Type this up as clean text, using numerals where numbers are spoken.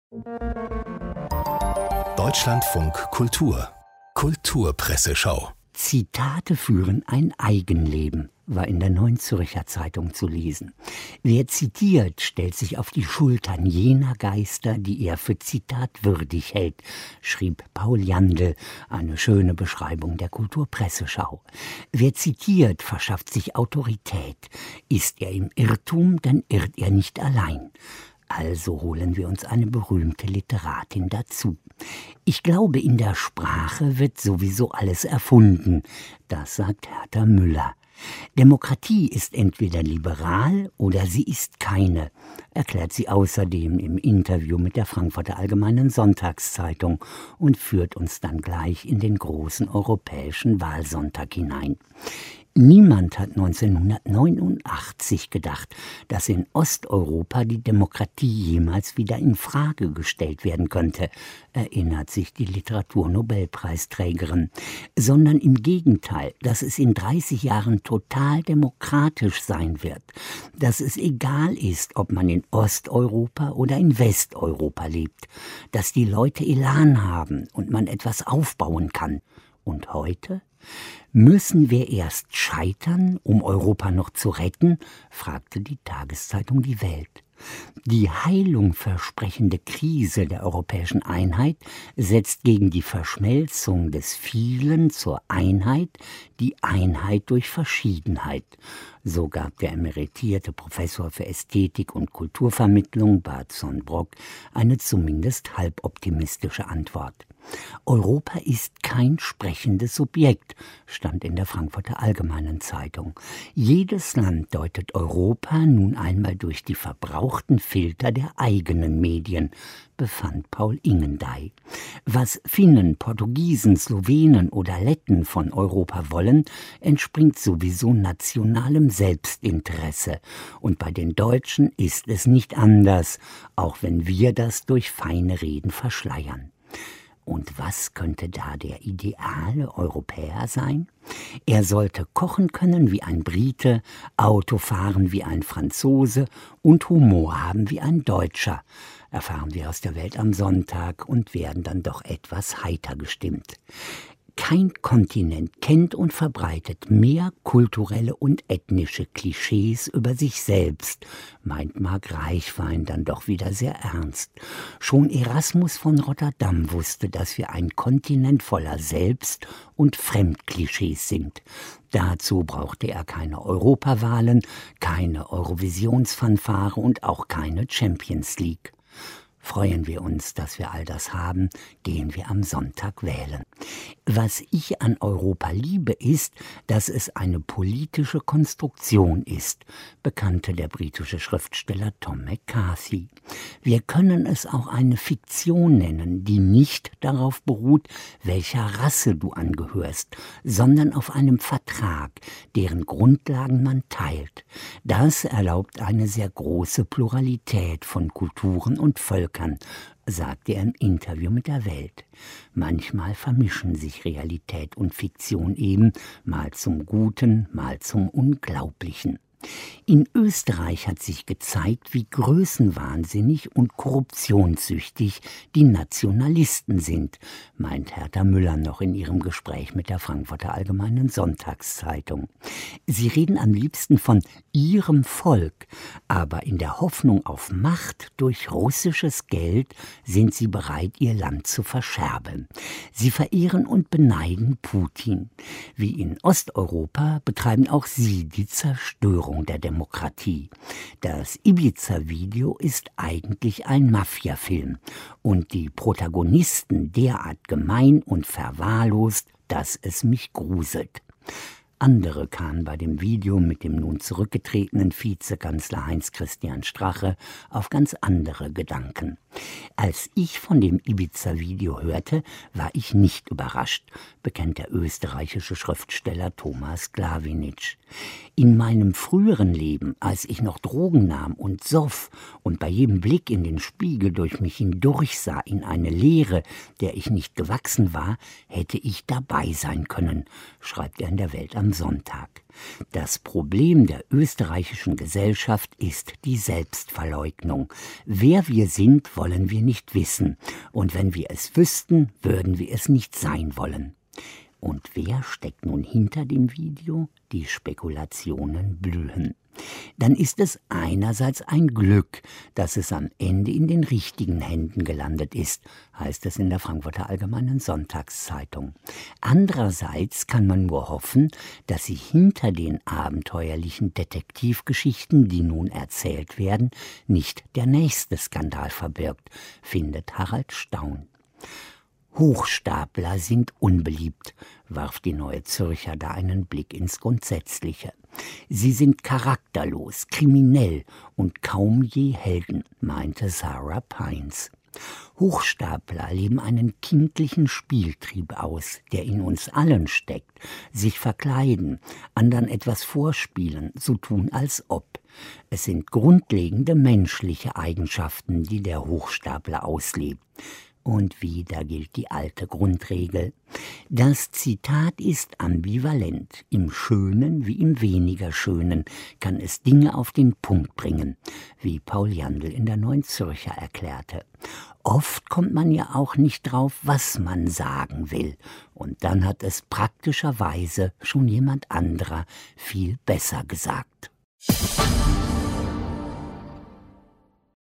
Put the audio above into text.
Deutschlandfunk Kultur Kulturpresseschau. Zitate führen ein Eigenleben, war in der Neuen Zürcher Zeitung zu lesen. Wer zitiert, stellt sich auf die Schultern jener Geister, die er für zitatwürdig hält, schrieb Paul Jandl, eine schöne Beschreibung der Kulturpresseschau. Wer zitiert, verschafft sich Autorität. Ist er im Irrtum, dann irrt er nicht allein. Also holen wir uns eine berühmte Literatin dazu. Ich glaube, in der Sprache wird sowieso alles erfunden. Das sagt Hertha Müller. Demokratie ist entweder liberal oder sie ist keine, erklärt sie außerdem im Interview mit der Frankfurter Allgemeinen Sonntagszeitung und führt uns dann gleich in den großen europäischen Wahlsonntag hinein. Niemand hat 1989 gedacht, dass in Osteuropa die Demokratie jemals wieder in Frage gestellt werden könnte, erinnert sich die Literaturnobelpreisträgerin, sondern im Gegenteil, dass es in 30 Jahren total demokratisch sein wird, dass es egal ist, ob man in Osteuropa oder in Westeuropa lebt, dass die Leute Elan haben und man etwas aufbauen kann. Und heute? Müssen wir erst scheitern, um Europa noch zu retten? Fragte die Tageszeitung Die Welt. Die Heilung versprechende Krise der europäischen Einheit setzt gegen die Verschmelzung des Vielen zur Einheit die Einheit durch Verschiedenheit. So gab der emeritierte Professor für Ästhetik und Kulturvermittlung Bart Sonnbrock eine zumindest halboptimistische Antwort. Europa ist kein sprechendes Subjekt, stand in der Frankfurter Allgemeinen Zeitung. Jedes Land deutet Europa nun einmal durch die verbrauchten Filter der eigenen Medien, befand Paul Ingendey. Was Finnen, Portugiesen, Slowenen oder Letten von Europa wollen, entspringt sowieso nationalem Selbstinteresse. Und bei den Deutschen ist es nicht anders, auch wenn wir das durch feine Reden verschleiern. Und was könnte da der ideale Europäer sein? Er sollte kochen können wie ein Brite, Auto fahren wie ein Franzose und Humor haben wie ein Deutscher, erfahren wir aus der Welt am Sonntag und werden dann doch etwas heiter gestimmt. Kein Kontinent kennt und verbreitet mehr kulturelle und ethnische Klischees über sich selbst, meint Marc Reichwein dann doch wieder sehr ernst. Schon Erasmus von Rotterdam wusste, dass wir ein Kontinent voller Selbst- und Fremdklischees sind. Dazu brauchte er keine Europawahlen, keine Eurovisionsfanfare und auch keine Champions League. Freuen wir uns, dass wir all das haben, gehen wir am Sonntag wählen. Was ich an Europa liebe, ist, dass es eine politische Konstruktion ist, bekannte der britische Schriftsteller Tom McCarthy. Wir können es auch eine Fiktion nennen, die nicht darauf beruht, welcher Rasse du angehörst, sondern auf einem Vertrag, deren Grundlagen man teilt. Das erlaubt eine sehr große Pluralität von Kulturen und Völkern, sagte er im Interview mit der Welt. Manchmal vermischen sich Realität und Fiktion eben, mal zum Guten, mal zum Unglaublichen. In Österreich hat sich gezeigt, wie größenwahnsinnig und korruptionssüchtig die Nationalisten sind, meint Hertha Müller noch in ihrem Gespräch mit der Frankfurter Allgemeinen Sonntagszeitung. Sie reden am liebsten von ihrem Volk, aber in der Hoffnung auf Macht durch russisches Geld sind sie bereit, ihr Land zu verscherbeln. Sie verehren und beneiden Putin. Wie in Osteuropa betreiben auch sie die Zerstörung der Demokratie. Das Ibiza-Video ist eigentlich ein Mafia-Film und die Protagonisten derart gemein und verwahrlost, dass es mich gruselt. Andere kamen bei dem Video mit dem nun zurückgetretenen Vizekanzler Heinz-Christian Strache auf ganz andere Gedanken. Als ich von dem Ibiza-Video hörte, war ich nicht überrascht, bekennt der österreichische Schriftsteller Thomas Glawinitsch. In meinem früheren Leben, als ich noch Drogen nahm und soff und bei jedem Blick in den Spiegel durch mich hindurch sah in eine Leere, der ich nicht gewachsen war, hätte ich dabei sein können, schreibt er in der Welt am Sonntag. Das Problem der österreichischen Gesellschaft ist die Selbstverleugnung. Wer wir sind, wollen wir nicht wissen. Und wenn wir es wüssten, würden wir es nicht sein wollen. Und wer steckt nun hinter dem Video? Die Spekulationen blühen. Dann ist es einerseits ein Glück, dass es am Ende in den richtigen Händen gelandet ist, heißt es in der Frankfurter Allgemeinen Sonntagszeitung. Andererseits kann man nur hoffen, dass sich hinter den abenteuerlichen Detektivgeschichten, die nun erzählt werden, nicht der nächste Skandal verbirgt, findet Harald Staun. Hochstapler sind unbeliebt, warf die Neue Zürcher da einen Blick ins Grundsätzliche. Sie sind charakterlos, kriminell und kaum je Helden, meinte Sarah Pines. Hochstapler leben einen kindlichen Spieltrieb aus, der in uns allen steckt, sich verkleiden, anderen etwas vorspielen, so tun als ob. Es sind grundlegende menschliche Eigenschaften, die der Hochstapler auslebt. Und wieder gilt die alte Grundregel. Das Zitat ist ambivalent. Im Schönen wie im weniger Schönen kann es Dinge auf den Punkt bringen, wie Paul Jandl in der Neuen Zürcher erklärte. Oft kommt man ja auch nicht drauf, was man sagen will. Und dann hat es praktischerweise schon jemand anderer viel besser gesagt.